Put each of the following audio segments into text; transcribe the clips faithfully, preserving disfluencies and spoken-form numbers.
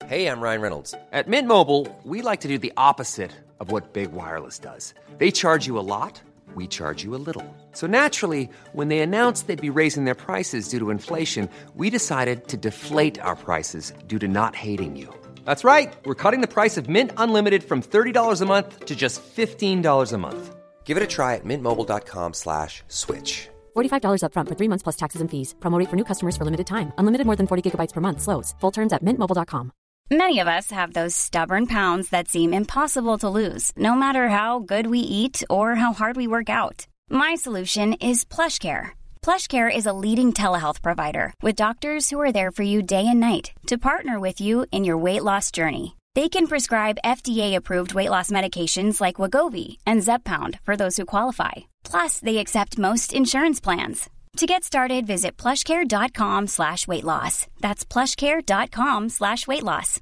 Hey, I'm Ryan Reynolds. At Mint Mobile, we like to do the opposite of what Big Wireless does. They charge you a lot, we charge you a little. So naturally, when they announced they'd be raising their prices due to inflation, we decided to deflate our prices due to not hating you. That's right. We're cutting the price of Mint Unlimited from thirty dollars a month to just fifteen dollars a month. Give it a try at mintmobile.com slash switch. forty-five dollars up front for three months plus taxes and fees. Promo rate for new customers for limited time. Unlimited more than forty gigabytes per month slows. Full terms at mint mobile dot com. Many of us have those stubborn pounds that seem impossible to lose, no matter how good we eat or how hard we work out. My solution is PlushCare. PlushCare is a leading telehealth provider with doctors who are there for you day and night to partner with you in your weight loss journey. They can prescribe F D A-approved weight loss medications like Wegovy and Zepbound for those who qualify. Plus, they accept most insurance plans. To get started, visit plushcare.com slash weight loss. That's plushcare.com slash weight loss.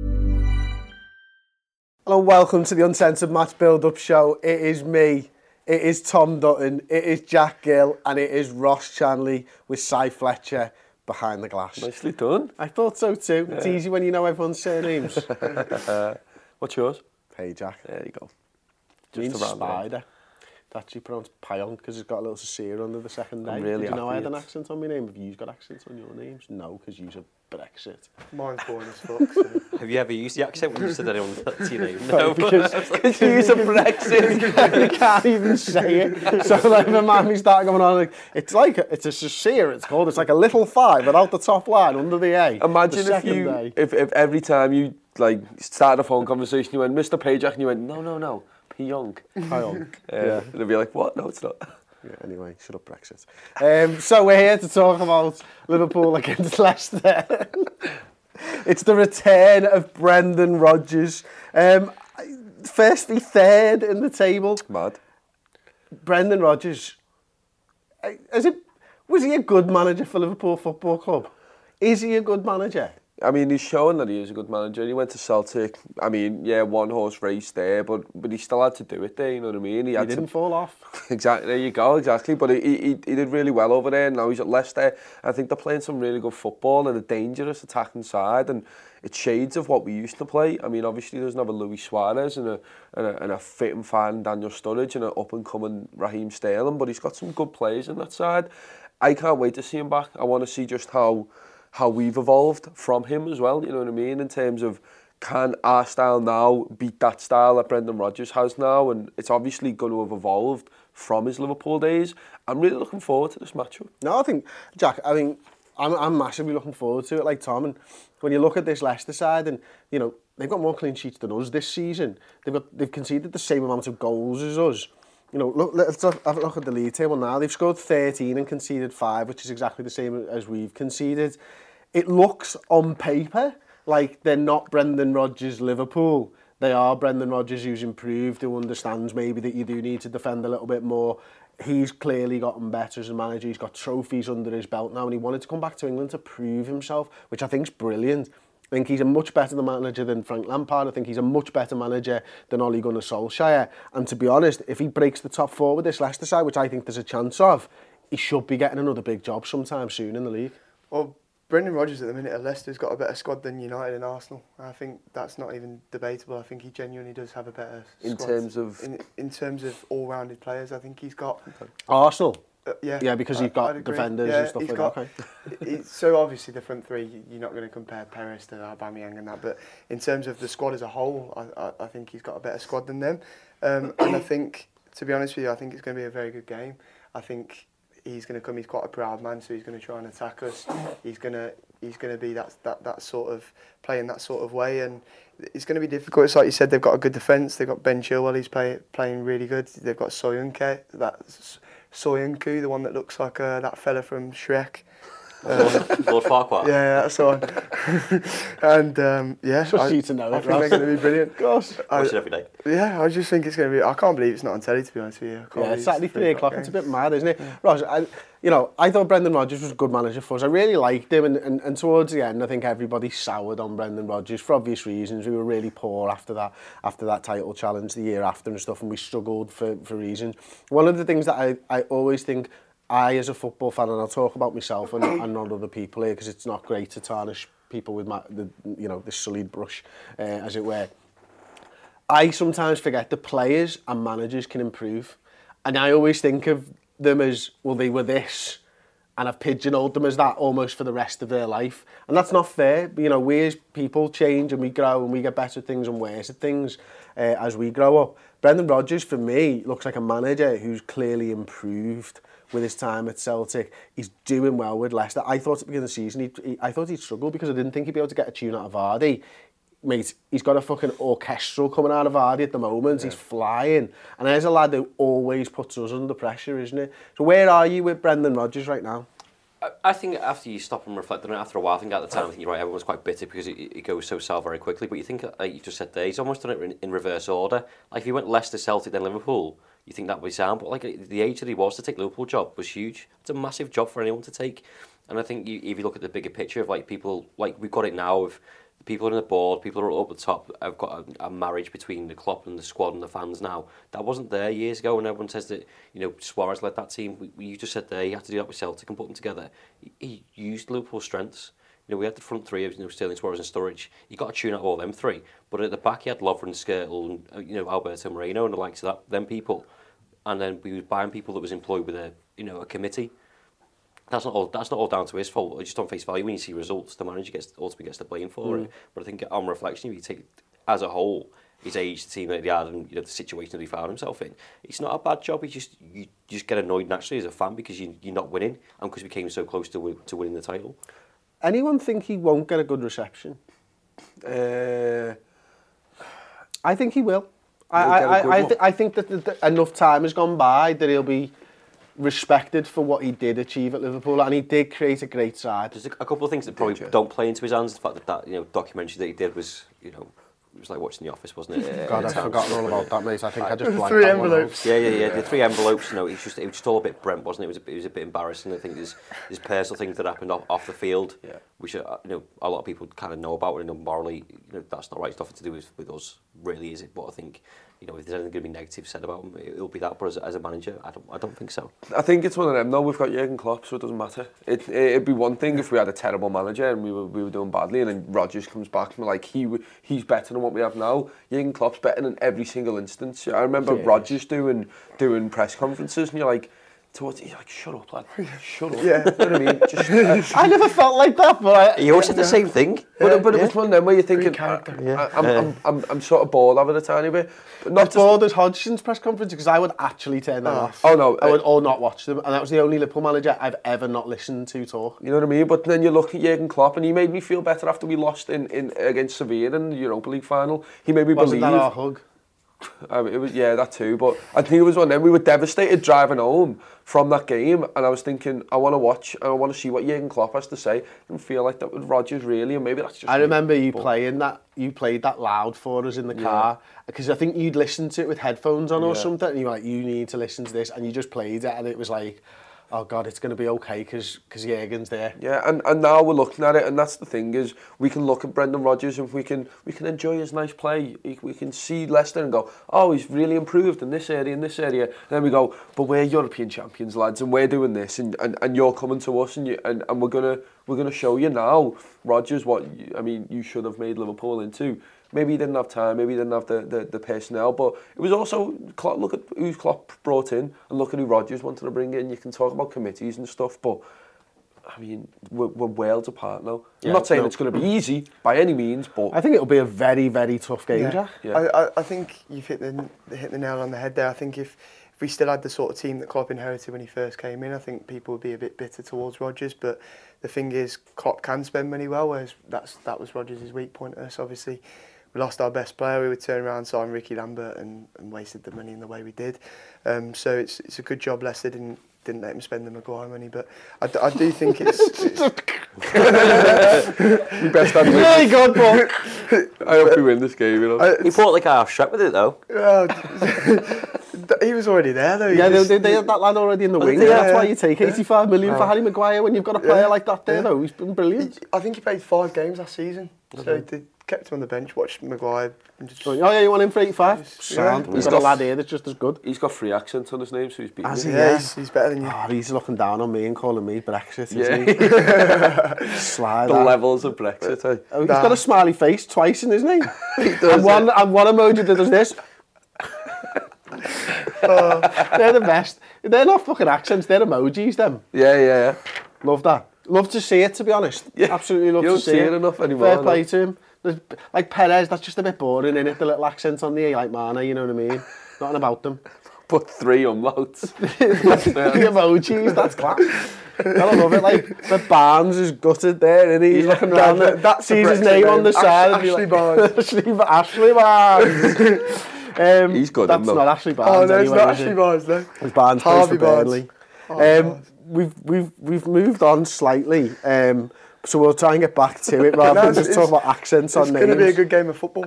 Hello, welcome to the Uncensored Match Build-Up Show. It is me, it is Tom Dutton, it is Jack Gill, and it is Ross Chanley with Cy Fletcher behind the glass. Nicely done. I thought so too. Yeah. It's easy when you know everyone's surnames. uh, what's yours? Hey, Jack. There you go. Just means spider. It's actually pronounced Pion because it's got a little Cecile under the second name. Really Did you know I had it's... an accent on my name? Have you got accents on your names? No, because you're Brexit. Mine's boring as fuck. So. Have you ever used the accent when you said that on your name? No, No, because you're a Brexit. You can't even say it. So like my mammy started going on like, it's like, a, it's a Cecile it's called. It's like a little five without the top line under the A. Imagine the if you, A. if, if every time you like started a phone conversation, you went, Mister Pajak, and you went, no, no, no. Pionk. Pionk. Uh, yeah. And they'd be like, what? No, it's not. Yeah, anyway, shut up, Brexit. Um, so we're here to talk about Liverpool against Leicester. It's the return of Brendan Rodgers. Um, firstly, third in the table. Mad. Brendan Rodgers, is it, was he a good manager for Liverpool Football Club? Is he a good manager? I mean, he's shown that he is a good manager. He went to Celtic. I mean, yeah, one horse race there, but but he still had to do it there. You know what I mean? He, he had didn't to... fall off. Exactly. There you go. Exactly. But he, he he did really well over there. Now he's at Leicester. I think they're playing some really good football and a dangerous attacking side, and it's shades of what we used to play. I mean, obviously there's another Luis Suarez and a and a, and a fit and fine Daniel Sturridge and an up and coming Raheem Sterling, but he's got some good players in that side. I can't wait to see him back. I want to see just how. how we've evolved from him as well, you know what I mean, in terms of can our style now beat that style that Brendan Rodgers has now, and it's obviously going to have evolved from his Liverpool days. I'm really looking forward to this matchup. No, I think, Jack, I mean, I'm, I'm massively looking forward to it, like Tom, and when you look at this Leicester side, and, you know, they've got more clean sheets than us this season. They've got they've conceded the same amount of goals as us. You know, look, let's have a look at the league table now. They've scored thirteen and conceded five, which is exactly the same as we've conceded. It looks on paper like they're not Brendan Rodgers Liverpool. They are Brendan Rodgers who's improved, who understands maybe that you do need to defend a little bit more. He's clearly gotten better as a manager. He's got trophies under his belt now, and he wanted to come back to England to prove himself, which I think is brilliant. I think he's a much better manager than Frank Lampard. I think he's a much better manager than Ole Gunnar Solskjaer. And to be honest, if he breaks the top four with this Leicester side, which I think there's a chance of, he should be getting another big job sometime soon in the league. Well, Brendan Rodgers at the minute at Leicester's got a better squad than United and Arsenal. I think that's not even debatable. I think he genuinely does have a better squad. In terms of... In, in terms of all-rounded players, I think he's got... Arsenal? Uh, yeah. Yeah, because you've got defenders yeah, and stuff like got, that. Okay. So obviously the front three, you're not going to compare Perez to Aubameyang and that, but in terms of the squad as a whole, I, I, I think he's got a better squad than them. Um, and I think, to be honest with you, I think it's going to be a very good game. I think he's going to come, he's quite a proud man, so he's going to try and attack us. He's going to he's going to be that, that, that sort of, playing that sort of way, and it's going to be difficult. It's like you said, they've got a good defence. They've got Ben Chilwell, he's play, playing really good. They've got Soyuncu, that's Soyuncu, the one that looks like uh, that fella from Shrek. Uh, Lord Farquhar. Yeah, that's the one. and um, yeah, Just I, you to know I it, think they're going to be brilliant. Gosh, watch it every day. Yeah, I just think it's going to be. I can't believe it's not on telly, to be honest with you. I can't yeah, it's Saturday three o'clock. game. It's a bit mad, isn't it? Yeah. Ross, I, you know, I thought Brendan Rodgers was a good manager for us. I really liked him, and, and, and towards the end, I think everybody soured on Brendan Rodgers for obvious reasons. We were really poor after that, after that title challenge the year after and stuff, and we struggled for for reasons. One of the things that I I always think. I, as a football fan, and I'll talk about myself and, and not other people here because it's not great to tarnish people with my, the, you know, the sullied brush, uh, as it were. I sometimes forget that players and managers can improve. And I always think of them as, well, they were this, and I've pigeonholed them as that almost for the rest of their life. And that's not fair. You know, we as people change and we grow and we get better at things and worse at things uh, as we grow up. Brendan Rodgers, for me, looks like a manager who's clearly improved with his time at Celtic. He's doing well with Leicester. I thought at the beginning of the season, he'd, he, I thought he'd struggle because I didn't think he'd be able to get a tune out of Vardy. Mate, he's got a fucking orchestral coming out of Vardy at the moment. Yeah. He's flying. And there's a lad who always puts us under pressure, isn't it? So where are you with Brendan Rodgers right now? I, I think after you stop and reflect on it, after a while, I think at the time, I think you're right, everyone's quite bitter because it, it goes so south very quickly. But you think, like you just said there, he's almost done it in, in reverse order. Like if he went Leicester, Celtic, then Liverpool, you think that would be sound. But like the age that he was to take the Liverpool job was huge. It's a massive job for anyone to take. And I think you, if you look at the bigger picture of like people, like we've got it now of the people on the board, people who are up the top have got a, a marriage between the club and the squad and the fans now. That wasn't there years ago, and everyone says that, you know, Suarez led that team. We, we, you just said there, he had to do that with Celtic and put them together. He, he used Liverpool's strengths. You know, we had the front three of, you know, Sterling, Suarez and Sturridge. He got a tune out of all them three. But at the back, he had Lovren, Skrtel and, you know, Alberto Moreno and the likes of that, them people. And then we were buying people that was employed with a, you know, a committee. That's not all. That's not all down to his fault. Just on face value, when you see results, the manager gets ultimately gets the blame for mm. it. But I think on reflection, if you take as a whole, his age, the team that he had, and you know the situation that he found himself in, it's not a bad job. He just you just get annoyed naturally as a fan because you you're not winning, and because we came so close to win, to winning the title. Anyone think he won't get a good reception? Uh, I think he will. I I I, th- I think that the, the, enough time has gone by that he'll be respected for what he did achieve at Liverpool, and he did create a great side. There's a, a couple of things that probably don't play into his hands. The fact that that you know documentary that he did was, you know, it was like watching The Office, wasn't it? God, I've forgotten all about that, mate. I think I just blanked three that envelopes. Yeah, yeah, yeah. The three envelopes. You know, it was just it was just all a bit Brent, wasn't it? It was a, it was a bit embarrassing. I think there's there's personal things that happened off, off the field, yeah. which are, you know a lot of people kind of know about. And you know, morally, you know, that's not right. It's nothing to do with with us, really, is it? But I think, you know, if there's anything going to be negative said about him, it'll be that. But as, as a manager, I don't, I don't think so. I think it's one of them. No, we've got Jurgen Klopp, so it doesn't matter. It, it'd be one thing if we had a terrible manager and we were we were doing badly, and then Rodgers comes back and we're like, he he's better than what we have now. Jurgen Klopp's better in every single instance. I remember yeah, Rodgers doing doing press conferences, and you're like, towards he's like, shut up, lad, shut up. Yeah, you know what I mean? Just, uh, I never felt like that, but I, he always said the same thing. But, yeah, but yeah. it was one of them where you're thinking, I, yeah. I, I'm, yeah. I'm, I'm, I'm sort of bored of it a tiny bit. But not as bored as Hodgson's press conference, because I would actually turn them oh. off. Oh no, I would or not watch them, and that was the only Liverpool manager I've ever not listened to talk. You know what I mean? But then you look at Jurgen Klopp, and he made me feel better after we lost in, in against Sevilla in the Europa League final. He made me Wasn't believe. Wasn't that our hug? I mean, it was yeah, that too. But I think it was one of them. We were devastated driving home from that game, and I was thinking, I want to watch, and I want to see what Jurgen Klopp has to say. I didn't feel like that with Rodgers really, and maybe that's just. I me, remember you but... playing that. You played that loud for us in the car, because I think you'd listened to it with headphones on or yeah. something, and you were like, you need to listen to this, and you just played it, and it was like, oh God, it's going to be okay because because Jurgen's there. Yeah, and, and now we're looking at it, and that's the thing is we can look at Brendan Rodgers and we can we can enjoy his nice play. We can see Leicester and go, oh, he's really improved in this area, in this area. And then we go, but we're European champions, lads, and we're doing this, and, and, and you're coming to us, and you and, and we're gonna we're gonna show you now, Rodgers, what you, I mean you should have made Liverpool into. Maybe he didn't have time, maybe he didn't have the, the, the personnel, but it was also, look at who Klopp brought in and look at who Rodgers wanted to bring in. You can talk about committees and stuff, but, I mean, we're, we're worlds apart now. Yeah, I'm not saying no. it's going to be easy by any means, but... I think it'll be a very, very tough game, yeah. Jack. Yeah. I, I, I think you've hit the, hit the nail on the head there. I think if, if we still had the sort of team that Klopp inherited when he first came in, I think people would be a bit bitter towards Rodgers, but the thing is, Klopp can spend money well, whereas that's, that was Rodgers' weak point at us, obviously. We lost our best player, we would turn around, sign Ricky Lambert and, and wasted the money in the way we did. Um, so it's it's a good job Leicester didn't didn't let him spend the Maguire money, but I, d- I do think it's... it's you best have really good, Paul. I hope we win this game, you know. Uh, he fought like half shot with it though. Uh, he was already there though. Yeah, they, they had that lad already in the wing. Yeah, That's yeah. why you take eighty-five million oh. for Harry Maguire when you've got a player yeah. like that there yeah. though. He's been brilliant. I think he played five games last season. So mm-hmm. he did kept him on the bench, watched Maguire. And just, Oh yeah, you want him for eighty-five? Sound. Yeah. We've He's got, got a lad here that's just as good. He's got free accent on his name, so he's beating Has me. he? yeah, Yeah. he's, he's better than you. Oh, he's looking down on me and calling me Brexit, isn't Yeah. he? Sly, The that. levels of Brexit, eh? Oh, he's got a smiley face twice in his name. He does, and one yeah. and one emoji that does this. Oh, they're the best. They're not fucking accents, they're emojis, them. Yeah, yeah, yeah. Love that. Love to see it, to be honest. Yeah. Absolutely love You to don't see, see it. it enough anymore, Fair no. play to him. There's, like Perez, that's just a bit boring, innit? The little accent on the E, like Mane, you know what I mean? Nothing about them. Put three umlauts. The emojis, that's class. I love it. Like, the Barnes is gutted there, and he's looking around, that- and that's the sees his Brexit name on name. the Ash- side. and be Ashley like, Barnes. Ashley, Ashley Barnes. um, He's good, That's isn't he? not Ashley Barnes. Oh no, it's anyway, not is Ashley it? Barnes, no. It's Barnes plays Harvey for Barnes. Burnley. Oh, Um, we've we've we've moved on slightly, um, so we'll try and get back to it rather No, than just it's- talk about accents on It's names. going to be a good game of football.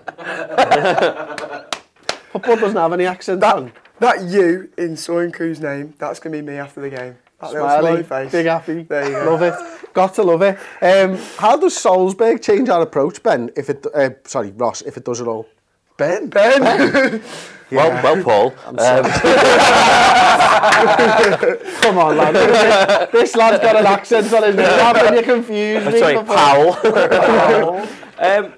Football doesn't have any accents on. That you in Soyuncu's name, that's going to be me after the game. That little Smiley, smiley face. big happy. There you go. Love it. Got to love it. Um, how does Salzburg change our approach, Ben? If it, uh, sorry, Ross, if it does at all. Ben? Ben? Well, well, Paul. Um, Come on, lad. This, this lad's got an accent on his name. How can you confuse me? sorry, before- Powell. um,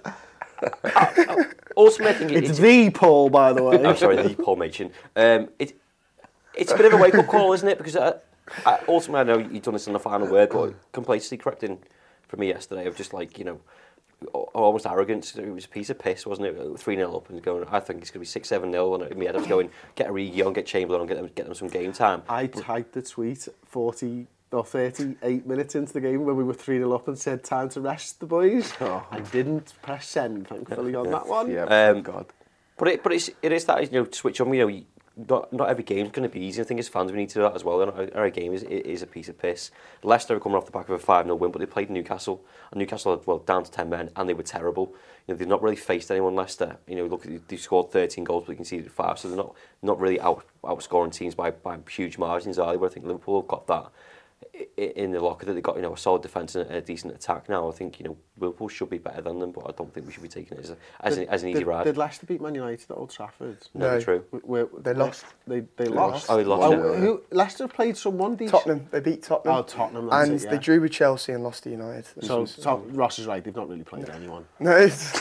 uh, ultimately, I think it- It's the Paul, by the way. I'm sorry, the Paul Machin. Um, it, it's a bit of a wake-up call, isn't it? Because I, I, ultimately, I know you've done this in the final word, but complacency crept in for me yesterday of just like, you know, al- almost arrogance. It was a piece of piss, wasn't it? three nil up and going, I think it's going to be six seven nil. And in my head I was going, get Origi on, get Chamberlain on, get them, get them some game time. I typed the tweet forty or thirty-eight minutes into the game when we were three nil up and said, time to rest the boys. Oh. I didn't press send, thankfully, on that one. Yeah, Um, thank God. But it, but it's, it is that, you know, switch on. You know, you, not not every game's going to be easy. I think as fans we need to do that as well. And our game is is a piece of piss. Leicester are coming off the back of a five nil win, but they played Newcastle, and Newcastle had, well, down to ten men, and they were terrible. You know, they've not really faced anyone. Leicester, you know, look, they've scored thirteen goals, but they conceded five, so they're not not really out outscoring teams by by huge margins, are they? But I think Liverpool have got that in the locker, that they've got, you know, a solid defence and a decent attack now. I think, you know, Liverpool should be better than them, but I don't think we should be taking it as, a, as, an, as an easy did, ride. Did Leicester beat Man United at Old Trafford? No, No. true. We, we, They lost. They, they lost. Oh, they lost, Oh, yeah. who, Leicester played someone decent. Tottenham. They beat Tottenham. Oh, Tottenham, that's And it, yeah. they drew with Chelsea and lost to United. So, so Ross is right, they've not really played anyone. No, it's...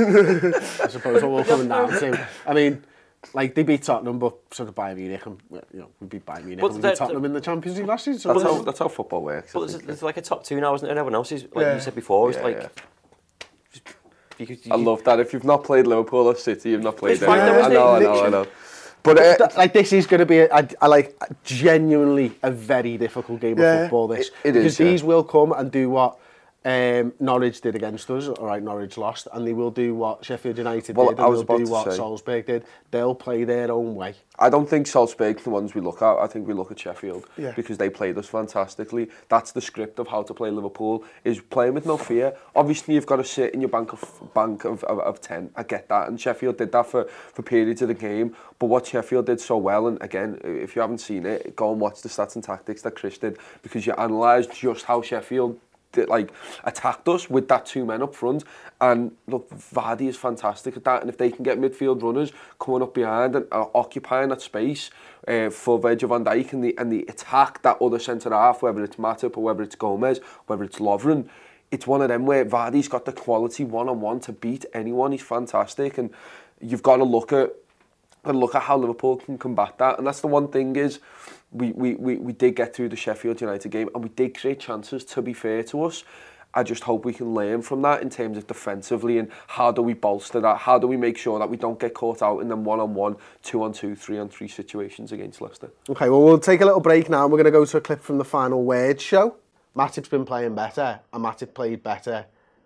I suppose what we're coming down to. I mean, like, they beat Tottenham, but so did Bayern Munich, and, you know, we beat Bayern Munich, But and we the- beat Tottenham in the Champions League last season. So That's it's- how, that's how football works. I But there's, think. there's like a top two now, isn't there? And everyone else is, like Yeah. you said before, it's Yeah, like... yeah. just- you could- I you- love that. If you've not played Liverpool or City, you've not played It's fine anything. though, I isn't know, I it? know, I know. But uh, Th- like, this is going to be, a, a, a, like, genuinely a very difficult game Yeah, of football, this. it- it because is, yeah. these will come and do what um, Norwich did against us. All right, Norwich lost, and they will do what Sheffield United Well, did, I and was they'll about do to what say. Salzburg did. They'll play their own way. I don't think Salzburg's the ones we look at. I think we look at Sheffield Yeah. because they played us fantastically. That's the script of how to play Liverpool, is playing with no fear. Obviously, you've got to sit in your bank of bank of, of, of ten. I get that. And Sheffield did that for, for periods of the game. But what Sheffield did so well, and again, if you haven't seen it, go and watch the stats and tactics that Chris did, because you analysed just how Sheffield did, like, attacked us with that two men up front. And look, Vardy is fantastic at that, and if they can get midfield runners coming up behind and uh, occupying that space uh, for Virgil van Dijk, and the and the attack that other centre half, whether it's Matip or whether it's Gomez, whether it's Lovren, it's one of them where Vardy's got the quality one on one to beat anyone. He's fantastic, and you've got to look at and look at how Liverpool can combat that. And that's the one thing is, we, we, we, we did get through the Sheffield United game and we did create chances, to be fair to us. I just hope we can learn from that in terms of defensively, and how do we bolster that? How do we make sure that we don't get caught out in them one-on-one, two-on-two, three-on-three situations against Leicester? Okay, well, we'll take a little break now, and we're going to go to a clip from the Final Word show. Matip's been playing better, and Matip played better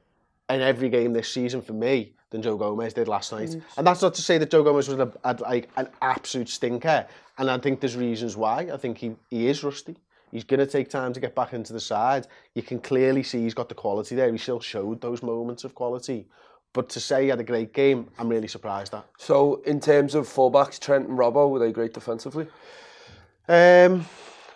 in every game this season for me than Joe Gomez did last night. Mm. And that's not to say that Joe Gomez was a, a, like an absolute stinker. And I think there's reasons why. I think he, he is rusty. He's going to take time to get back into the side. You can clearly see he's got the quality there. He still showed those moments of quality. But to say he had a great game, I'm really surprised at. So, in terms of fullbacks, Trent and Robbo, were they great defensively? Um,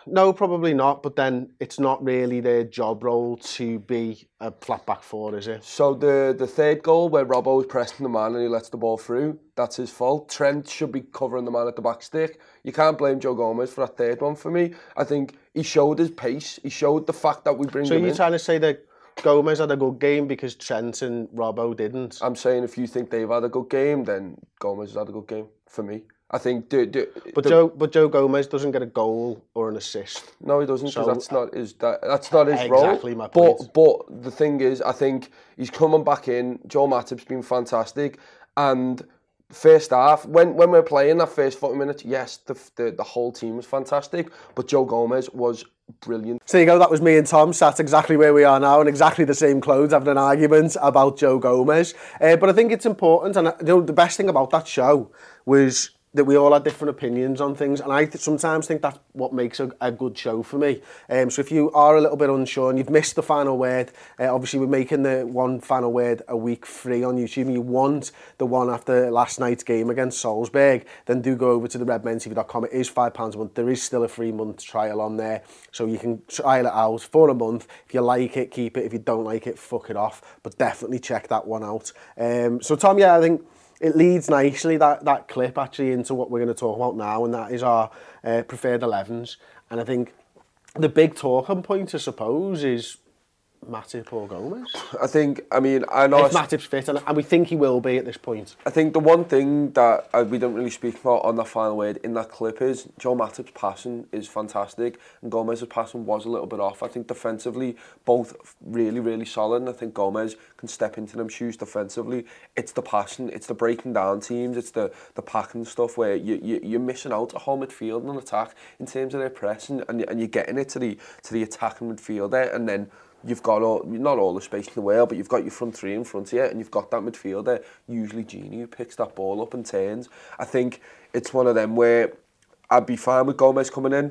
no, probably not. But then it's not really their job role to be a flat back four, is it? So the the third goal where Robbo is pressing the man and he lets the ball through, that's his fault. Trent should be covering the man at the back stick. You can't blame Joe Gomez for that third one for me. I think he showed his pace. He showed the fact that we bring so him in. So you're trying to say that Gomez had a good game because Trent and Robbo didn't? I'm saying if you think they've had a good game, then Gomez has had a good game for me. I think, the, the, but the, Joe, but Joe Gomez doesn't get a goal or an assist. No, he doesn't, because so, that's not his that, that's not his exactly role. Exactly my point. But but the thing is, I think he's coming back in. Joel Matip's been fantastic, and first half when when we're playing that first forty minutes, yes, the the, the whole team was fantastic, but Joe Gomez was brilliant. So you go, that was me and Tom sat exactly where we are now in exactly the same clothes having an argument about Joe Gomez. Uh, but I think it's important, and you know, the best thing about that show was that we all had different opinions on things, and I th- sometimes think that's what makes a, a good show for me. Um, so if you are a little bit unsure and you've missed the final word, uh, obviously we're making the one final word a week free on YouTube, and you want the one after last night's game against Salzburg, then do go over to the red men t v dot com. It is five pounds a month. There is still a free month trial on there, so you can trial it out for a month. If you like it, keep it. If you don't like it, fuck it off. But definitely check that one out. Um, so Tom, yeah, I think it leads nicely, that, that clip, actually, into what we're going to talk about now, and that is our uh, preferred elevens. And I think the big talking point, I suppose, is Matip or Gomez. I think, I mean, I know... If Matip's fit, and, and we think he will be at this point. I think the one thing that uh, we don't really speak about on the final word in that clip is Joe Matip's passing is fantastic, and Gomez's passing was a little bit off. I think defensively, both really, really solid, and I think Gomez can step into them shoes defensively. It's the passing, it's the breaking down teams, it's the, the packing stuff where you, you, you're missing out at home midfield and attack in terms of their press, and, and, and you're getting it to the, to the attacking midfielder, and then you've got all, not all the space in the world, but you've got your front three in front of you, and you've got that midfielder, usually Gini, who picks that ball up and turns. I think it's one of them where I'd be fine with Gomez coming in,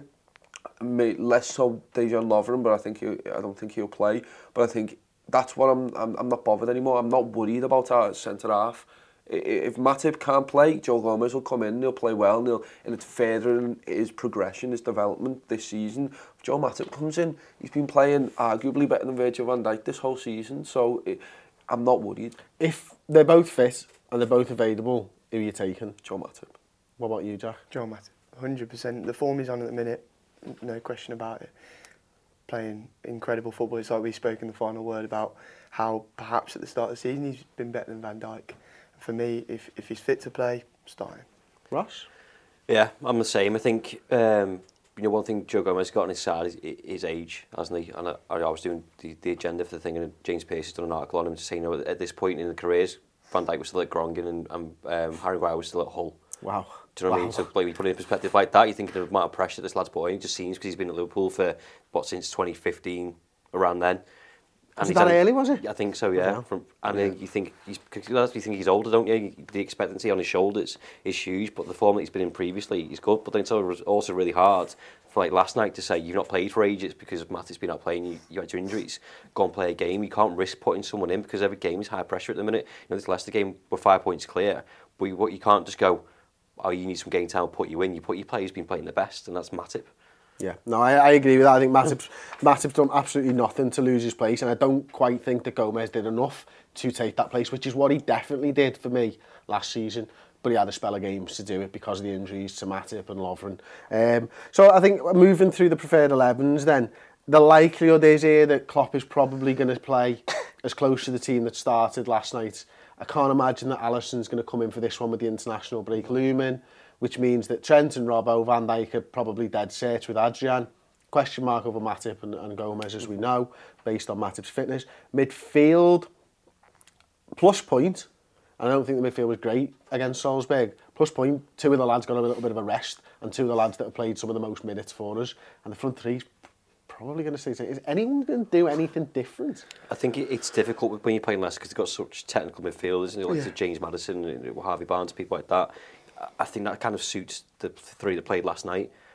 less so Dejan Lovren, but I think he, I don't think he'll play. But I think that's what I'm, I'm. I'm not bothered anymore. I'm not worried about our centre half. If Matip can't play, Joe Gomez will come in, and he'll play well, and, he'll, and it's furthering his progression, his development this season. If Joe Matip comes in, he's been playing arguably better than Virgil van Dijk this whole season, so it, I'm not worried. If they're both fit and they're both available, who are you taking? Joe Matip. What about you, Jack? Joe Matip, one hundred percent. The form he's on at the minute, no question about it. Playing incredible football. It's like we spoke in the final word about how perhaps at the start of the season he's been better than Van Dijk. For me, if if he's fit to play, start him. Ross? Yeah, I'm the same. I think um, you know, one thing Joe Gomez got on his side is his age, hasn't he? And I, I was doing the, the agenda for the thing, and James Pearce has done an article on him to say, you know, at this point in the careers, Van Dijk was still at Groningen and, and um, Harry Maguire was still at Hull. Wow. Do you know what wow. I mean? So like, we put it in perspective like that, you think of the amount of pressure this lad's put on. It just seems because he's been at Liverpool for, what, since twenty fifteen, around then. Was it that early, was it? I think so, yeah. From, and yeah. you think he's, you think he's older, don't you? The expectancy on his shoulders is huge, but the form that he's been in previously is good. But then it's also really hard for like last night to say you've not played for ages because Matip's been out playing, you, you had your injuries. Go and play a game. You can't risk putting someone in because every game is high pressure at the minute. You know, this Leicester game, we're five points clear, but you, you can't just go, oh, you need some game time, put you in. You put your player who's been playing the best, and that's Matip. Yeah, no, I, I agree with that. I think Matip's, Matip's done absolutely nothing to lose his place, and I don't quite think that Gomez did enough to take that place, which is what he definitely did for me last season. But he had a spell of games to do it because of the injuries to Matip and Lovren. Um, so I think moving through the preferred elevens then, the likelihood is here that Klopp is probably going to play as close to the team that started last night. I can't imagine that Alisson's going to come in for this one with the international break looming, which means that Trent and Robbo, Van Dijk are probably dead set with Adrian. Question mark over Matip and, and Gomez, as we know, based on Matip's fitness. Midfield, plus point. I don't think the midfield was great against Salzburg. Plus point, two of the lads got a little bit of a rest, and two of the lads that have played some of the most minutes for us. And the front three's probably going to say, is anyone going to do anything different? I think it's difficult when you're playing Leicester because they've got such technical midfielders, you know, like yeah. James Maddison, Harvey Barnes, people like that. I think that kind of suits the three that played last night.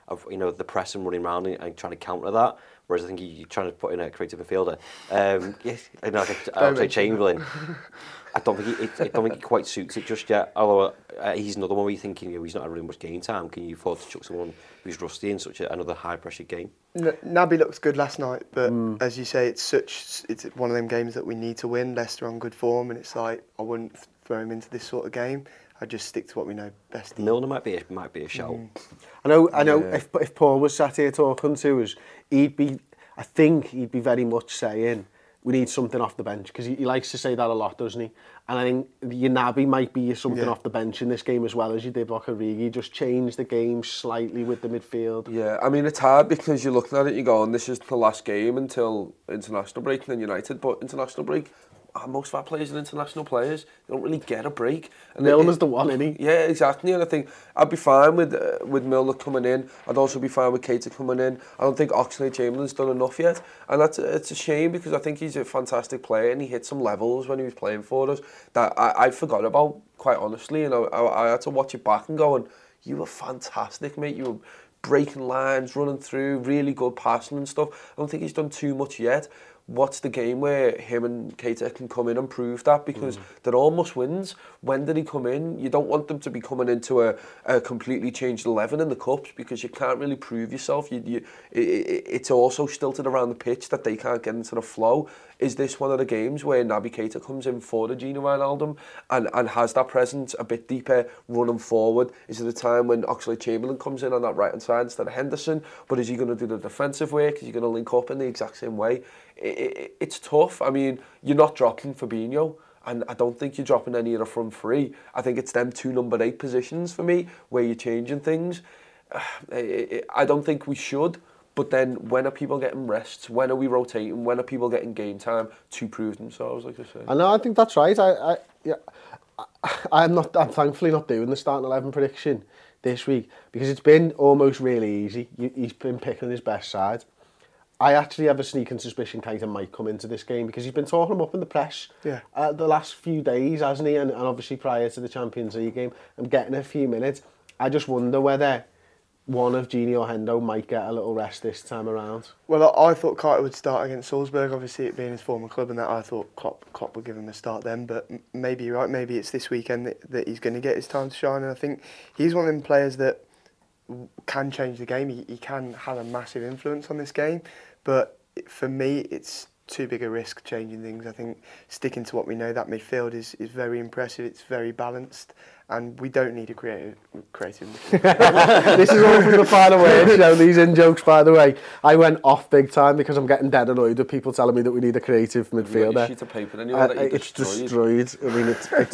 of you know the press and running around and, and trying to counter that. Whereas I think you're trying to put in a creative midfielder. Um, yeah, you know, like Oxlade-Chamberlain. I don't think he, it, I don't think he quite suits it just yet. Although uh, he's another one where you're thinking, you know, he's not had really much game time. Can you afford to chuck someone who's rusty in such a, another high-pressure game? N- Naby looks good last night, but mm. as you say, it's such it's one of them games that we need to win. Leicester on good form, and it's like I wouldn't throw him into this sort of game. I'd just stick to what we know best. Milner might be a, might be a shout. Mm. I know. I know. Yeah. If if Paul was sat here talking to us, he'd be. I think he'd be very much saying we need something off the bench because he, he likes to say that a lot, doesn't he? And I think your Naby might be something yeah. off the bench in this game as well as you did like Origi. Just change the game slightly with the midfield. Yeah, I mean it's hard because you're looking at it, you're going, this is the last game until international break and then United, but international break. Most of our players are international players. They don't really get a break. And Milner's the one, isn't he? Yeah, exactly. And I think I'd be fine with uh, with Milner coming in. I'd also be fine with Keita coming in. I don't think Oxlade-Chamberlain's done enough yet, and that's it's a shame because I think he's a fantastic player and he hit some levels when he was playing for us that I, I forgot about, quite honestly. And I, I, I had to watch it back and going, you were fantastic, mate. You were breaking lines, running through, really good passing and stuff. I don't think he's done too much yet. What's the game where him and Keita can come in and prove that? Because mm. they're all must-wins. When did he come in? You don't want them to be coming into a, a completely changed eleven in the Cups because you can't really prove yourself. You, you, it, it's also stilted around the pitch that they can't get into the flow. Is this one of the games where Naby Keita comes in for the Gino Wijnaldum and, and has that presence a bit deeper, running forward? Is it a time when Oxlade-Chamberlain comes in on that right-hand side instead of Henderson? But is he going to do the defensive work? Is he going to link up in the exact same way? It, it, it's tough. I mean, you're not dropping Fabinho, and I don't think you're dropping any of the front three. I think it's them two number eight positions for me where you're changing things. I don't think we should. But then, when are people getting rests? When are we rotating? When are people getting game time to prove themselves? Like I say. I know. I think that's right. I, I, yeah, I, I'm not. I'm thankfully not doing the starting eleven prediction this week because it's been almost really easy. He's been picking his best side. I actually have a sneaking suspicion Keita might come into this game because he's been talking him up in the press yeah. uh, the last few days, hasn't he? And, and obviously prior to the Champions League game, I'm getting a few minutes. I just wonder whether one of Gini or Hendo might get a little rest this time around. Well, I, I thought Keita would start against Salzburg, obviously it being his former club, and that I thought Klopp, Klopp would give him a start then, but m- maybe you're right, maybe it's this weekend that, that he's going to get his time to shine, and I think he's one of them players that can change the game. He, he can have a massive influence on this game, but for me, it's too big a risk changing things. I think sticking to what we know, that midfield is, is very impressive, it's very balanced, and we don't need a creative creative midfield. This is all from the final word, you know, these in-jokes, by the way. I went off big time because I'm getting dead annoyed with people telling me that we need a creative midfielder. Got sheet of paper and you uh, that you it's destroyed. destroyed. I mean, it's... it's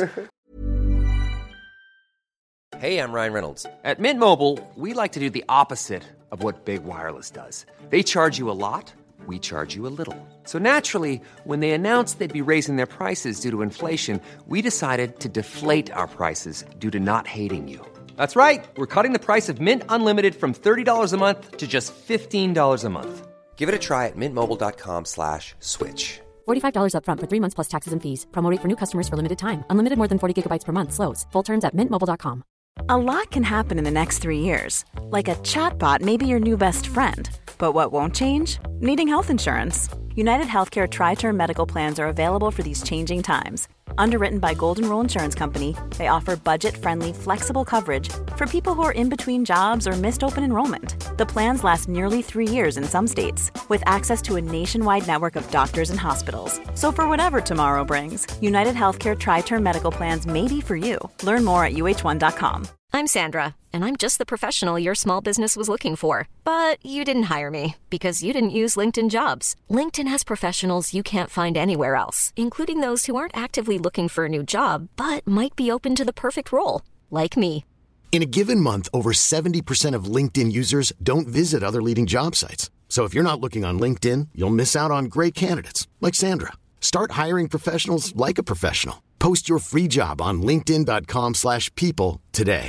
Hey, I'm Ryan Reynolds. At Mint Mobile, we like to do the opposite of what Big Wireless does. They charge you a lot, we charge you a little. So naturally, when they announced they'd be raising their prices due to inflation, we decided to deflate our prices due to not hating you. That's right. We're cutting the price of Mint Unlimited from thirty dollars a month to just fifteen dollars a month. Give it a try at mintmobile.com slash switch. forty-five dollars up front for three months plus taxes and fees. Promo rate for new customers for limited time. Unlimited more than forty gigabytes per month slows. Full terms at mint mobile dot com. A lot can happen in the next three years. Like a chatbot may be your new best friend. But what won't change? Needing health insurance. United Healthcare Tri-Term Medical Plans are available for these changing times. Underwritten by Golden Rule Insurance Company, they offer budget-friendly, flexible coverage for people who are in between jobs or missed open enrollment. The plans last nearly three years in some states, with access to a nationwide network of doctors and hospitals. So for whatever tomorrow brings, United Healthcare Tri-Term Medical Plans may be for you. Learn more at U H one dot com. I'm Sandra, and I'm just the professional your small business was looking for. But you didn't hire me because you didn't use LinkedIn Jobs. LinkedIn has professionals you can't find anywhere else, including those who aren't actively looking for a new job, but might be open to the perfect role, like me. In a given month, over seventy percent of LinkedIn users don't visit other leading job sites. So if you're not looking on LinkedIn, you'll miss out on great candidates, like Sandra. Start hiring professionals like a professional. Post your free job on linkedin.com slash people today.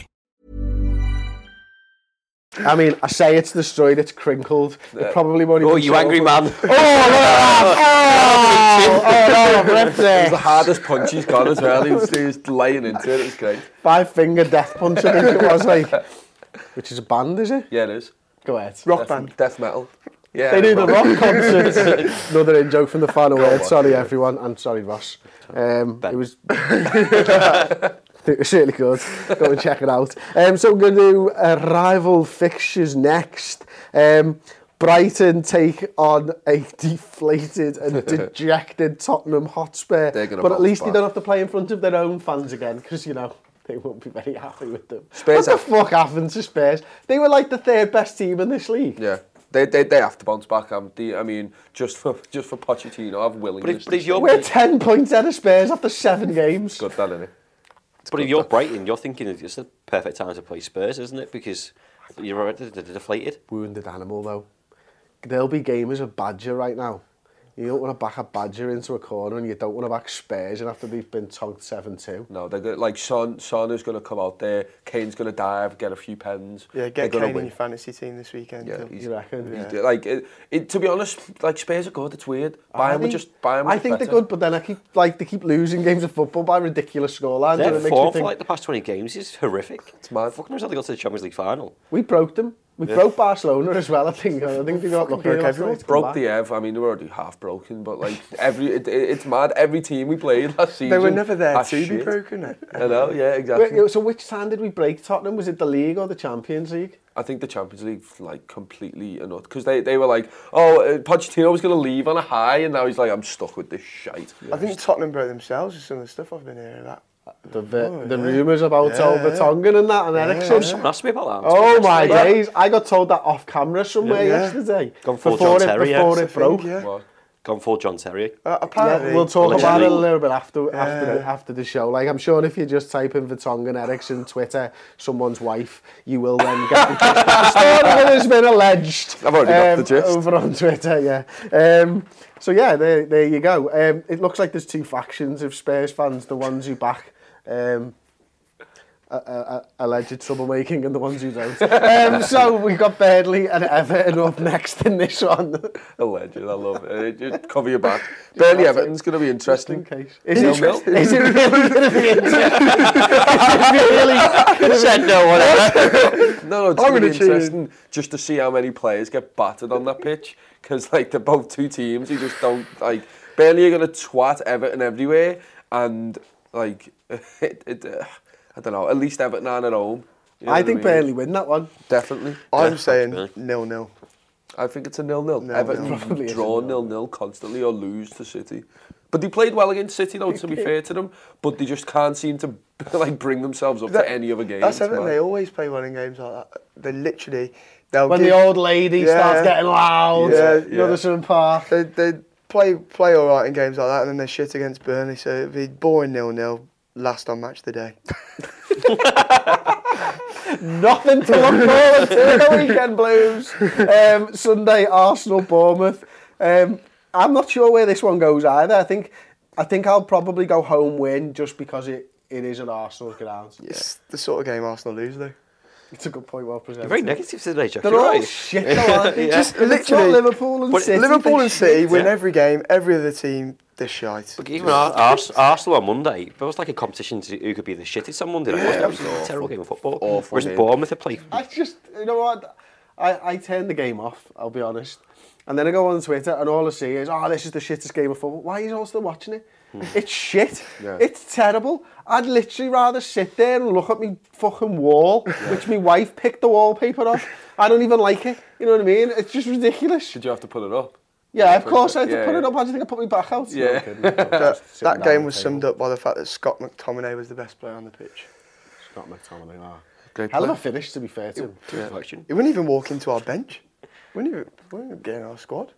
I mean, I say it's destroyed, it's crinkled. It probably won't even... Oh, you angry man. Oh, look at that! Oh, oh, no, I've ripped It was it. the hardest punch he's got as well. He was, he was laying into it. It was great. Five finger death punch, I think it was, like. Which is a band, is it? Yeah, it is. Go ahead. Rock death, band. Death metal. Yeah, They do the rock concerts. Another in joke from the final word. on. Sorry, everyone. And sorry, Ross. Um, it was... It was really good. Go and check it out. Um, so we're going to do uh, rival fixtures next. Um, Brighton take on a deflated and dejected Tottenham Hotspur. They're gonna But at bounce least they back. don't have to play in front of their own fans again, because, you know, they won't be very happy with them. Spurs what the have- fuck happened to Spurs? They were like the third best team in this league. Yeah. They, they they have to bounce back, haven't they? I mean, just for just for Pochettino, I've willingness. But if, but if you're We're ten points out of Spurs after seven games. good, that innit? But if you're Brighton, you're thinking it's just a perfect time to play Spurs, isn't it? Because you're already deflated. Wounded animal, though. There'll be gamers of Badger right now. You don't want to back a Badger into a corner, and you don't want to back Spurs and after they've been togged seven two. No, they're good. Like Son, Son is going to come out there. Kane's going to dive, get a few pens. Yeah, They're get gonna Kane in win. your fantasy team this weekend. Yeah, too. he's, You reckon? he's- Yeah. Like it, it, to be honest, like Spurs are good. It's weird. I Bayern were think- just Bayern were I just think they're better. good, but then I keep like they keep losing games of football by ridiculous scorelines. and Their it makes me form for think, like the past twenty games is horrific. It's mad. Fucking knows how they got to the Champions League final. we broke them. We Yeah. broke Barcelona as well. I think. I think they got lucky. broke enough everyone. to come Broke back. the Ev. I mean, they were already half broken, but like every, it, it, it's mad. Every team we played last season. They were never there had to be shit. broken. eh? I know. Yeah, exactly. Wait, so which time did we break Tottenham? Was it the league or the Champions League? I think the Champions League like completely enough because they, they were like, oh, uh, Pochettino was going to leave on a high, and now he's like, I'm stuck with this shite. I think Tottenham broke themselves with some of the stuff I've been hearing about. The the, Oh, the yeah. rumours about Yeah, Over yeah. Tongan and that and Ericsson. Someone asked me about that. Oh my Yeah. days! I got told that off camera somewhere Yeah. yesterday. Gone full before John it, Terry, before yeah. it broke. Yeah. What? Gone full John Terry. Uh, apparently, Yeah, we'll talk Allegedly. about it a little bit after after the, Yeah. after the show. Like I'm sure if you just type in Vertonghen Ericsson Twitter, someone's wife, you will then get the gist. The story that has been alleged. I've already got the gist. Over on Twitter, yeah. Um, so yeah, there there you go. Um, it looks like there's two factions of Spurs fans: the ones who back. Um, Uh, uh, alleged troublemaking and the ones who don't. Um, so we've got Burnley and Everton up next in this one. Alleged, I love it. Just cover your back. Burnley Everton's going to be Just in interesting. case. Is it, Nil-nil. is it really going to be interesting? Is it really going to Said no, whatever. No, no, it's I'm going to gonna be tune in. interesting just to see how many players get battered on that pitch because like they're both two teams who just don't like. Burnley are going to twat Everton everywhere, and like it. it uh, I don't know. At least Everton aren't at home. You know I what think mean? Burnley win that one. Definitely. I'm Yeah. saying nil-nil. I think it's a nil-nil. Nil-nil. Everton Probably is a draw nil-nil. nil-nil constantly or lose to City. But they played well against City, though, to be fair to them. But they just can't seem to like bring themselves up That- to any other game. That's Everton. They always play well in games like that. They literally, they'll When give, the old lady Yeah. starts getting loud, Yeah, you know, yeah. Goodison Park. they they play play all right in games like that, and then they shit against Burnley. So it'd be boring nil-nil. Last on match of the day. Nothing to look forward to the weekend blues. Um, Sunday, Arsenal, Bournemouth. Um, I'm not sure where this one goes either. I think I think I'll probably go home win just because it, it is at Arsenal's ground. It's the sort of game Arsenal lose, though. It's a good point, well presented. You're very negative today, Jack. They're You're all right. shit though, aren't they? Yeah. Just Literally- literally Liverpool and But City. Liverpool they're and City shit. win yeah. every game. Every other team, they're shite. But even Ar- Ars- Arsenal on Monday, there was like a competition to who could be the shittest on Monday. Night. Yeah, It it was was a awful. terrible game of football. Awful Whereas game. Bournemouth had played. I just, you know what, I, I turn the game off, I'll be honest. And then I go on Twitter and all I see is, oh, this is the shittest game of football. Why are you all still watching it? It's shit. Yeah. It's terrible. I'd literally rather sit there and look at me fucking wall, which my wife picked the wallpaper off. I don't even like it. You know what I mean? It's just ridiculous. Did you have to put it up? Yeah, of course I had to Yeah, put yeah. it up. I just think I put my back out. Yeah. No, I'm kidding. No, That, just sitting that down game at was the summed table. up by the fact that Scott McTominay was the best player on the pitch. Scott McTominay, ah. Great Hell of a play. finish, to be fair to him. Reflection. He wouldn't even walk into our bench. He wouldn't even, wouldn't even get in our squad.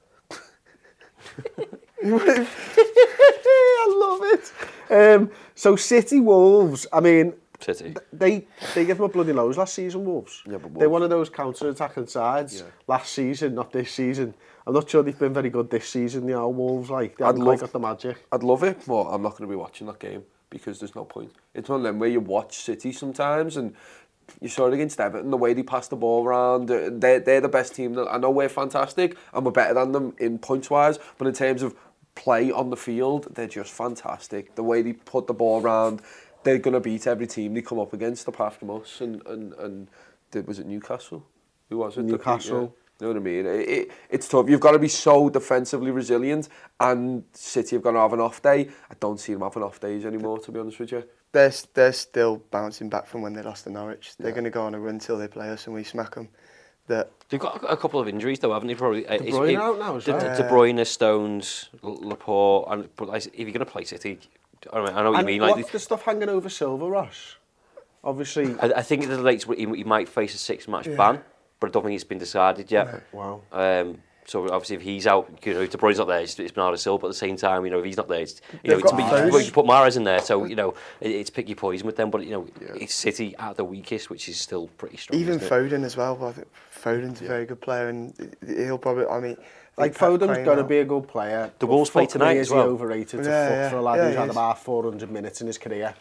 He wouldn't- I love it. Um, so City Wolves, I mean, City. they they gave them a bloody nose last season, Wolves. Yeah, but They're Wolves- one of those counter-attacking sides Yeah. last season, not this season. I'm not sure they've been very good this season, the old Wolves. Like, they I'd haven't quite love- got the magic. I'd love it, but I'm not going to be watching that game because there's no point. It's one of them where you watch City sometimes and you saw it against Everton, the way they pass the ball around. They're, they're the best team. I know we're fantastic and we're better than them in points-wise, but in terms of play on the field, they're just fantastic. The way they put the ball around, they're going to beat every team they come up against apart from us. And, and, and did, was it Newcastle? Who was it? Newcastle. You know what I mean? It, it, it's tough. You've got to be so defensively resilient, and City have got to have an off day. I don't see them having off days anymore, to be honest with you. They're, they're still bouncing back from when they lost to Norwich. They're yeah. going to go on a run till they play us and we smack them. That They've got a couple of injuries though, haven't they? Probably. De Bruyne it, out now as De, well. De Bruyne, Stones, Laporte, and but if you're going to play City, I, mean, I know what and you mean. What's like, the stuff hanging over Silva, Ross? Obviously, I, I think the late he, he might face a six-match yeah. ban, but I don't think it's been decided yet. Yeah. Wow. Um, so obviously, if he's out, you know, if De Bruyne's not there, it's, it's Bernardo Silva. But at the same time, you know, if he's not there, it's, you They've know, it's, you, you put Mahrez in there. So you know, it, it's pick your poison with them. But you know, yeah. it's City at the weakest, which is still pretty strong. Even Foden as well. I think Foden's yeah. a very good player, and he'll probably. I mean, like Foden's got to be a good player. The Wolves play tonight as well. Is he overrated to yeah, fuck yeah. for a lad yeah, who's had is. about four hundred minutes in his career?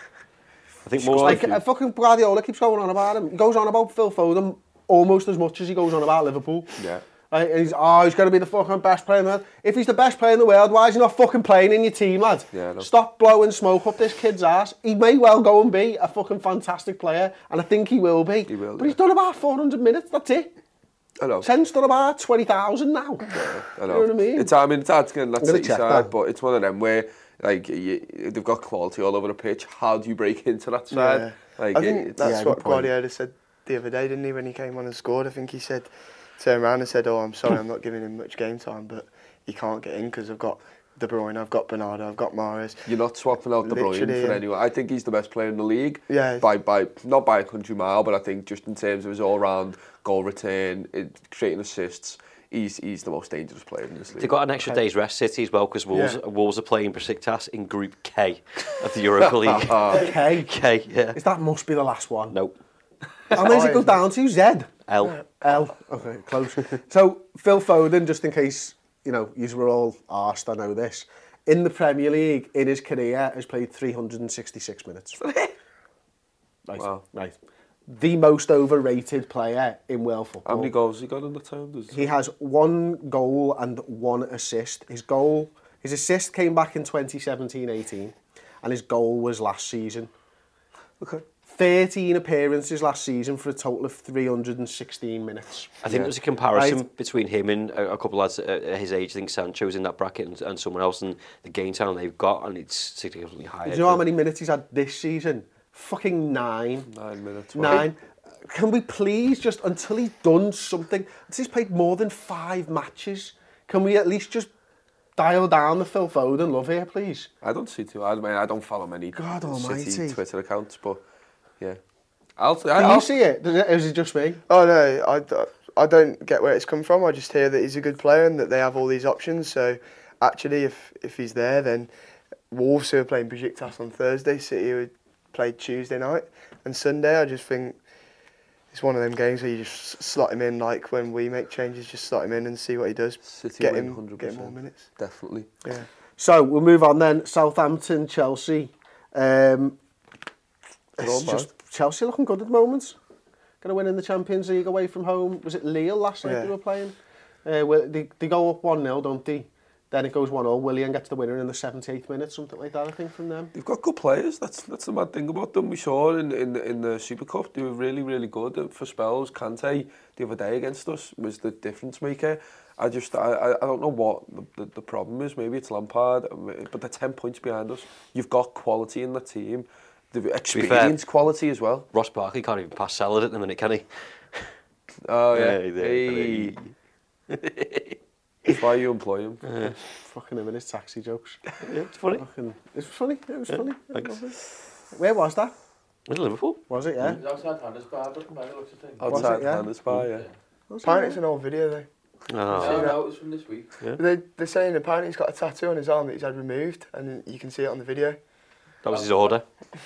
I think most like uh, fucking Guardiola keeps going on about him. He goes on about Phil Foden almost as much as he goes on about Liverpool. Yeah. Right? And he's oh, he's got to be the fucking best player in the world. If he's the best player in the world, why is he not fucking playing in your team, lad? Yeah, no. Stop blowing smoke up this kid's ass. He may well go and be a fucking fantastic player, and I think he will be. He will. But yeah. he's done about four hundred minutes. That's it. I know. Sen's done about twenty thousand now. Yeah, I know. You know what I mean? It's, I mean, it's hard to get that City side, that. but it's one of them where, like, you, they've got quality all over the pitch. How do you break into that side? Yeah. Like, I think it, that's yeah, what Guardiola said the other day, didn't he, when he came on and scored? I think he said, turned around and said, oh, I'm sorry, I'm not giving him much game time, but he can't get in because I've got De Bruyne, I've got Bernardo, I've got Mahrez. You're not swapping out De Bruyne for anyone. I think he's the best player in the league. Yeah. By, by, not by a country mile, but I think just in terms of his all-round goal return, it, creating assists, he's he's the most dangerous player in this league. They've got an extra day's rest, City, as well, because Wolves, Yeah. Wolves are playing Besiktas in Group K of the Europa League. K? K, yeah. Is that must be the last one? Nope. How many does it go down to? Z? L. L. Okay, close. So, Phil Foden, just in case, you know, you were all arsed, I know this. In the Premier League, in his career, has played three hundred sixty-six minutes. Right, wow. right. The most overrated player in world football. How many goals has he got in the time? Does he has one goal and one assist. His goal, his assist came back in twenty seventeen eighteen, and his goal was last season. Okay. thirteen appearances last season for a total of three hundred sixteen minutes. I think yeah. there's a comparison right. between him and a, a couple of lads at his age. I think Sancho's in that bracket and, and someone else, and the game time they've got, and it's significantly higher. Do you know how many minutes he's had this season? Fucking nine. Nine minutes. Nine. Right. Can we please just, until he's done something, until he's played more than five matches, can we at least just dial down the Phil Foden love here, please? I don't see too. I mean, I don't follow many God City almighty. Twitter accounts, but yeah. I'll. Can I'll, you see it? Does it? Is it just me? Oh no, I, I don't get where it's come from. I just hear that he's a good player and that they have all these options. So actually, if if he's there, then Wolves who are playing Besiktas on Thursday, City who played Tuesday night and Sunday. I just think it's one of them games where you just slot him in, like when we make changes, just slot him in and see what he does. City get win him, one hundred get percent. him more minutes. Definitely. Yeah. So we'll move on then. Southampton, Chelsea. Um, it's just Chelsea looking good at the moment. Going to win in the Champions League away from home. Was it Lille last night yeah. they were playing? Uh, well, they, they go up one nil, don't they? Then it goes one all. Willian gets the winner in the seventy-eighth minute, something like that, I think, from them. They've got good players. That's that's the mad thing about them. We saw in in in the Super Cup they were really really good for spells. Kante the other day against us was the difference maker. I just I I don't know what the, the, the problem is. Maybe it's Lampard, but they're ten points behind us. You've got quality in the team. The experience quality as well. Ross Barkley can't even pass salad at the minute, can he? Oh yeah. Hey, hey. That's why you employ him. Uh, fucking him and his taxi jokes. Yeah, it's funny. Fucking, it's funny. It was yeah, funny. Thanks. Where was that? In Liverpool. Was it? Yeah. It was outside Handelsbar, but from looks of things. Outside it, yeah? Handelsbar, yeah. yeah. Apparently it's an old video though. Oh. No, no, it was from this week. Yeah. They, they're saying apparently he's got a tattoo on his arm that he's had removed, and you can see it on the video. That was his order.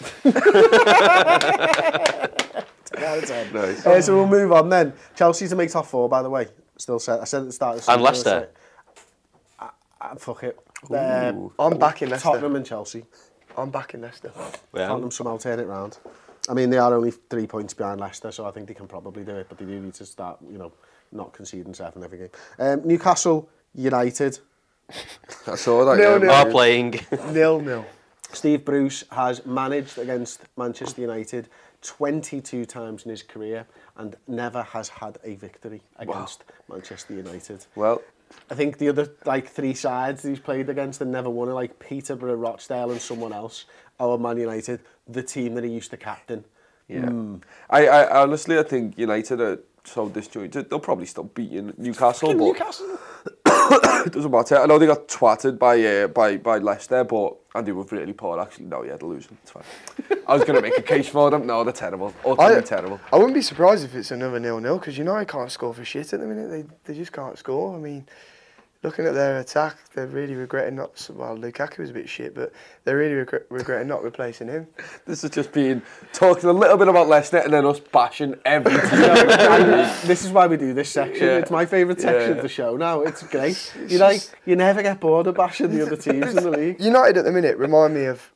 Nice. Uh, so we'll move on then. Chelsea to make top four, by the way. Still said. I said at the start of the season. And Leicester. I, I, fuck it. Um, I'm back in Leicester. Tottenham and Chelsea. I'm back in Leicester. Yeah. Tottenham somehow turn it round. I mean, they are only three points behind Leicester, so I think they can probably do it, but they do need to start, you know, not conceding seven every game. Um, Newcastle United. I saw that. Nil, yeah, nil. Are playing. Nil nil. Steve Bruce has managed against Manchester United twenty-two times in his career and never has had a victory against wow. Manchester United. Well, I think the other like three sides he's played against and never won are like Peterborough, Rochdale and someone else. Our Man United, the team that he used to captain. Yeah. Mm. I, I honestly, I think United are so disjointed. They'll probably still beat Newcastle. But Newcastle. It doesn't matter. I know they got twatted by uh, by by Leicester, but and they were really poor. Actually, no, yeah, they're losing. It's fine. I was going to make a case for them. No, they're terrible. Utterly I, terrible. I wouldn't be surprised if it's another nil-nil because United can't score for shit at the minute. They they just can't score. I mean, looking at their attack, they're really regretting not. Well, Lukaku was a bit shit, but they're really regret, regretting not replacing him. This is just being talking a little bit about Leicester and then us bashing every team. This is why we do this section. Yeah. It's my favourite section yeah. of the show now. It's great. You like you never get bored of bashing the other teams in the league. United at the minute remind me of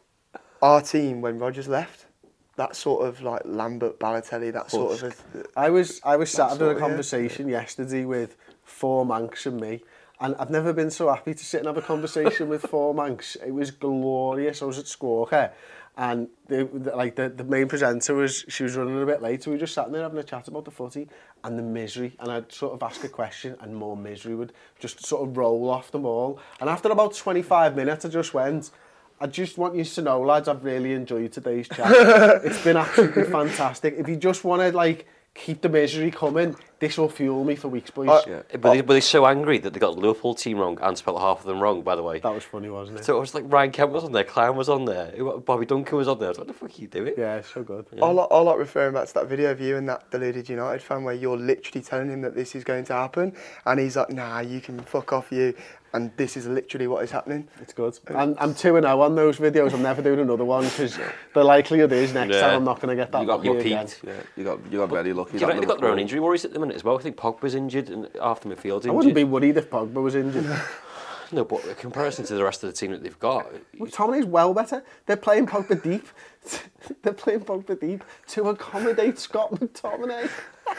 our team when Rodgers left. That sort of like Lambert, Balotelli, that sort of. A, I was I was sat having a conversation yeah. yesterday with four Manx and me. And I've never been so happy to sit and have a conversation with four Manx. It was glorious. I was at Squawker, and the, the, like the, the main presenter was she was running a bit late, so we were just sat there having a chat about the footy and the misery. And I'd sort of ask a question, and more misery would just sort of roll off them all. And after about twenty-five minutes, I just went, I just want you to know, lads, I've really enjoyed today's chat. It's been absolutely fantastic. If you just want to like keep the misery coming, this will fuel me for weeks, boys. Uh, yeah. But, they, but they're so angry that they got the Liverpool team wrong and spelled half of them wrong, by the way. That was funny, wasn't it? So it was like Ryan Kent was on there, Clown was on there, Bobby Duncan was on there. I was like, what the fuck are you doing? Yeah, so good. Yeah. I, like, I like referring back to that video of you and that deluded United fan where you're literally telling him that this is going to happen and he's like, nah, you can fuck off you. And this is literally what is happening. It's good. I'm, I'm two and oh on those videos. I'm never doing another one because the likelihood is next yeah. time I'm not going to get that you got lucky again. Yeah, you got you got very lucky. You know, they've got their own injury worries at the minute as well. I think Pogba's injured and half the midfield's injured. I wouldn't be worried if Pogba was injured. No, but in comparison to the rest of the team that they've got... Well, Tomini's well better. They're playing Pogba deep. They're playing Pogba deep to accommodate Scott McTominay.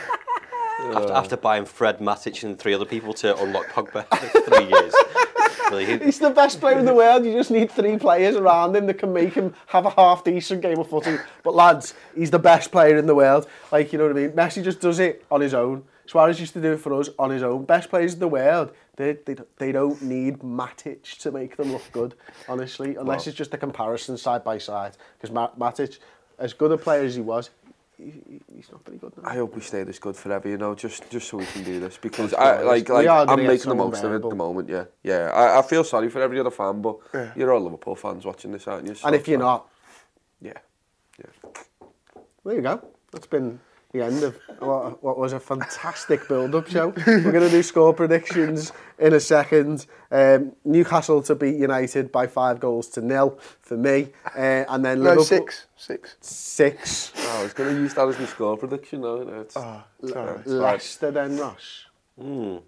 After, after buying Fred, Matic and three other people to unlock Pogba for three years. Really, he's the best player in the world. You just need three players around him that can make him have a half-decent game of footy. But lads, he's the best player in the world. Like, you know what I mean? Messi just does it on his own. Suarez used to do it for us on his own. Best players in the world. They, they, they don't need Matic to make them look good, honestly. Unless well, it's just a comparison side by side. Because Matic, as good a player as he was, he's not very good now. I hope we stay this good forever, you know, just just so we can do this because I like like I'm making the most of it at the moment. Yeah, yeah. I, I feel sorry for every other fan, but yeah. you're all Liverpool fans watching this, aren't you? So and if you're not, yeah, yeah. There you go. That's been the end of what, what was a fantastic build-up show. We're going to do score predictions in a second. Um, Newcastle to beat United by five goals to nil for me, uh, and then no, Liverpool six, six, six. Oh, I was going to use that as my score prediction. No, no, it's, oh, it's all right. Leicester then, Ross. Mm.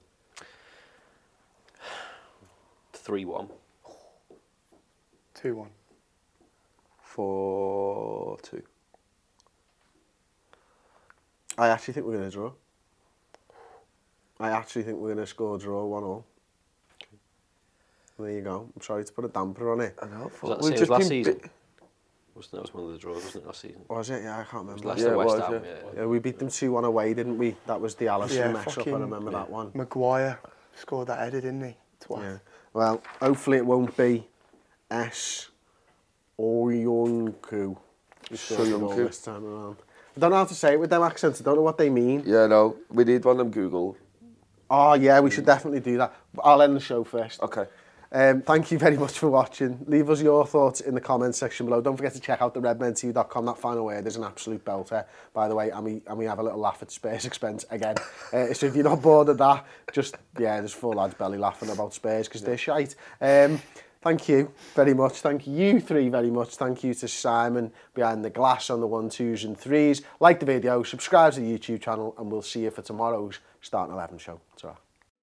three one. two one. four two. I actually think we're going to draw. I actually think we're going to score draw one all. Okay. There you go. I'm sorry to put a damper on it. I know. Was that the same as last season? Wasn't that was one of the draws, wasn't it, last season? Was it? Yeah, I can't remember. Leicester, yeah, West was, Ham, yeah. yeah. Yeah, we beat them two one away, didn't we? That was the Alisson yeah, mess up, I remember yeah. that one. Maguire scored that header, didn't he? Twice. Yeah. Well, hopefully it won't be S. Oyuncu. Soyuncu. This time around. I don't know how to say it with them accents. I don't know what they mean. Yeah, no. We need one of them Google. Oh, yeah, we should definitely do that. I'll end the show first. Okay. Um, thank you very much for watching. Leave us your thoughts in the comments section below. Don't forget to check out the red men t v dot com. That final word is an absolute belter, by the way, and we, and we have a little laugh at Spurs expense again. Uh, so if you're not bored of that, just, yeah, there's four lads belly laughing about Spurs because they're shite. Um, Thank you very much. Thank you three very much. Thank you to Simon behind the glass on the one, twos and threes. Like the video, subscribe to the YouTube channel, and we'll see you for tomorrow's Starting eleven show. Ta-ra.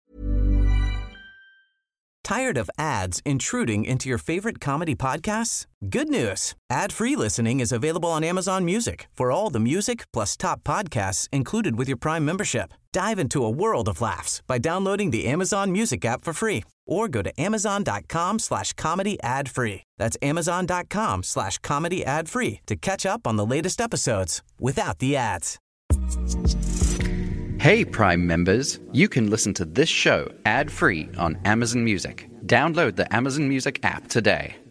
Tired of ads intruding into your favorite comedy podcasts? Good news. Ad-free listening is available on Amazon Music for all the music plus top podcasts included with your Prime membership. Dive into a world of laughs by downloading the Amazon Music app for free or go to amazon.com slash comedy ad free. That's amazon.com slash comedy ad free to catch up on the latest episodes without the ads. Hey, Prime members, you can listen to this show ad free on Amazon Music. Download the Amazon Music app today.